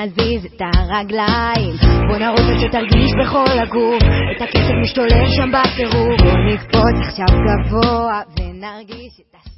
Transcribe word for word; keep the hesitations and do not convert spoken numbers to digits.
נזיז את הרגליים, בוא נרוץ עד שתרגיש בכל הגוף את הקצב משתולל שם בטירוף. בוא נקפוץ עכשיו גבוה ונרגיש את